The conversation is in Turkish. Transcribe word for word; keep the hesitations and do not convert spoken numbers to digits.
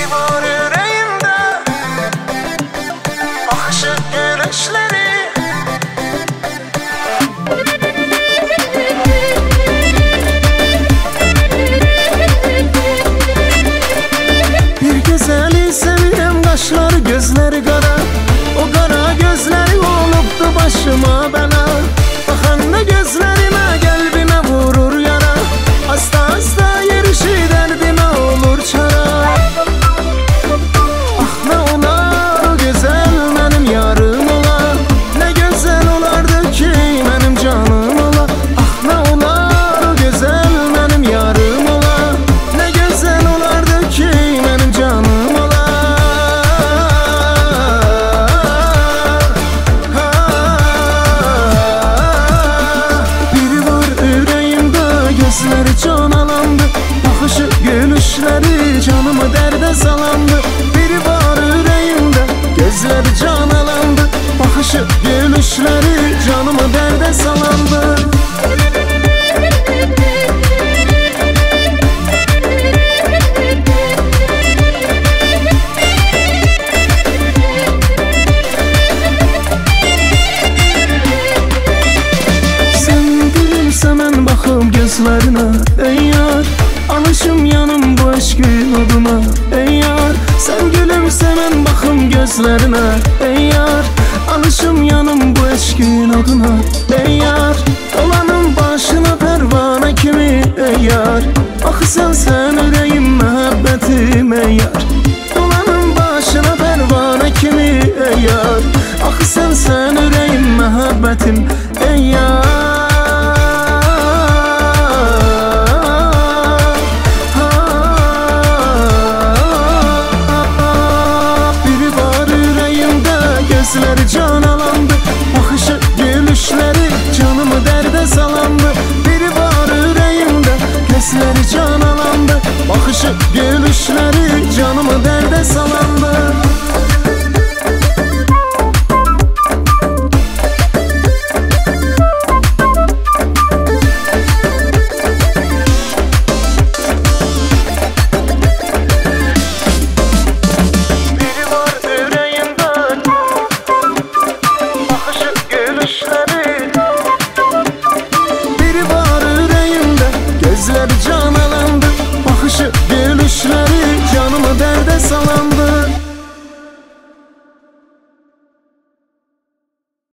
var yüreğimde, bakışı gülüşleri. Bir güzeli sevirem, kaşları gözleri kara. O kara gözleri olubdu başıma bela. Bakanda gözlerime kalbime vurur yara. Hasta hasta yerişi derdime olur çara. Ah ne olar o güzel benim yarım ola. Ne güzel olardı ki benim canım ola. Ah ne olar o güzel benim yarım ola. Ne güzel olardı ki benim canım ola. Biri var yüreğimde, gözleri can alandı. Bakışı gülüşleri canımı derde salandı. Biri var yüreğimde, gözleri can alandı. Bakışı gülüşleri canımı derde salandı. Sen gülümse mən baxım gözlerine ey yar. Alışım yanım bu eşkin oduna ey yar. Sen gülümse mən baxım gözlerine ey yar. Alışım yanım bu eşkin oduna ey yar. Dolanım başına pervane kimi ey yar. Axı sen sen ürəyim məhəbbətim ey yar. Dolanım başına pervane kimi ey yar. Axı sen sen ürəyim məhəbbətim ey yar. Gözleri can alandı, bakışı gülüşleri canımı derde salandı. Biri var yüreğimde, gözleri can alandı, bakışı gülüşleri canımı derde